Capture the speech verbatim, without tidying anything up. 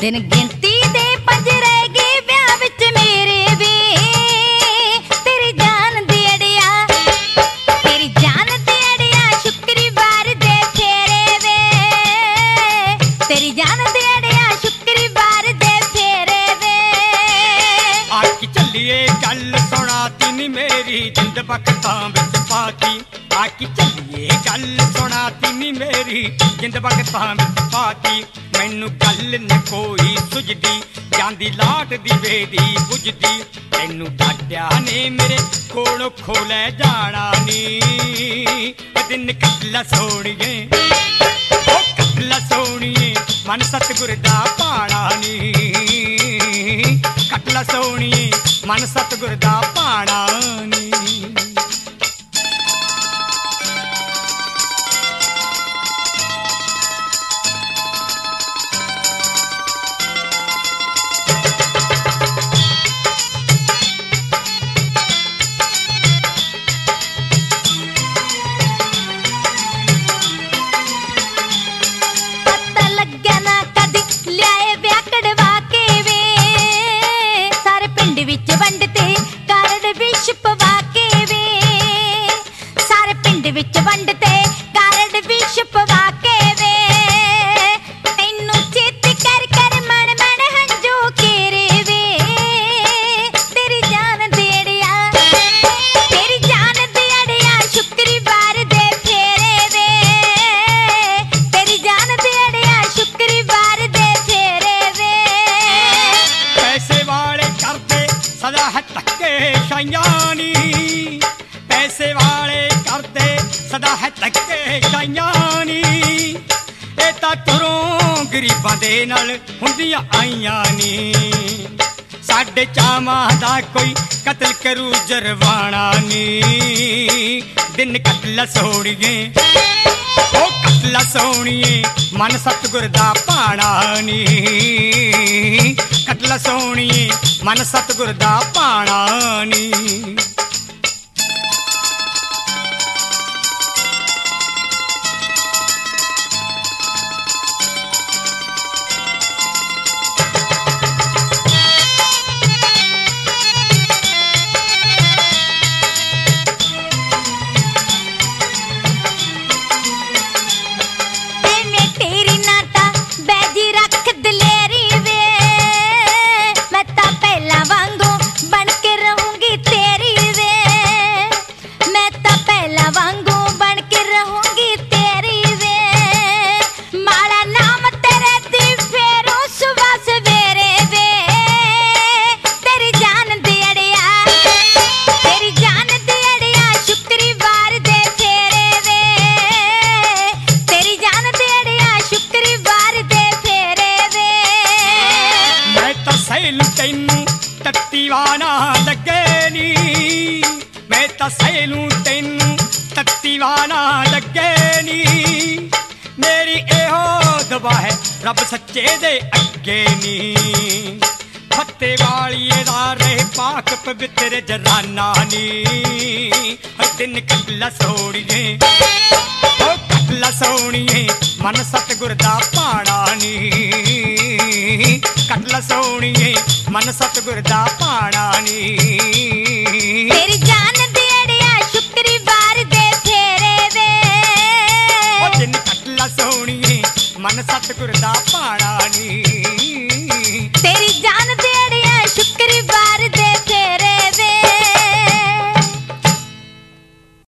दिन गिनती दे पंज रह गए ब्याह विच मेरे वे तेरी जान दे अड़िया तेरी जान दे अड़िया शुक्रवार दे फेरे वे तेरी जान दे अड़िया शुक्रवार दे फेरे वे आकी चलिए गल सुना तीनी मेरी जिंद बखतां विच पाती आकी चलिए गल सुना तीनी मेरी जिंद बखतां विच पाती मैनू गल न कोई सुझदी जांदी लाट दी बेदी बुझदी तैनू डाडिया ने मेरे कोलों खोले जाना नी दिन कटला सोनिए ओ कटला सोनिए मन सतगुर दा पाना नी कटला सोनिए मन सतगुर दा पाना नी विच वंडते कारड विश पवा के वे तैनू चेत कर कर मन मन हंजू केरे वे तेरी जान देड़िया तेरी जान देड़िया शुक्रवार दे फेरे वे तेरी जान देड़िया शुक्रवार दे फेरे वे पैसे वाले करते सदा है धक्के शायानी पैसे वाले करते सदा है धक्के शायानी ए तां तुरों गरीबां दे नाल हुंदियां आईयां नी साडे चावां दा कोई कतल करू जरवाना नी दिन कटला सोनिए ओ कटला सोनिए मन सतगुर दा पाना नी कटला सोनिए मन सतगुर दा पाना नी तत्तीवाना लगे नी मैं तां सैलू तैनू तत्तीवाना लगे नी मेरी एहो दुआ है रब सच्चे दे अगे नी फत्ते वालिए दा रहे पाक पवित्र जराना नी दिन कटला सोनिए ओ कटला सोनिए मन सतगुर दा पाना नी कटला सोनिए मन सतगुर दा पाना नी तेरी जान देड़िया शुक्रवार दे फेरे वे ओ दिन कटला सोनिए मन सतगुर दा पाना नी तेरी जान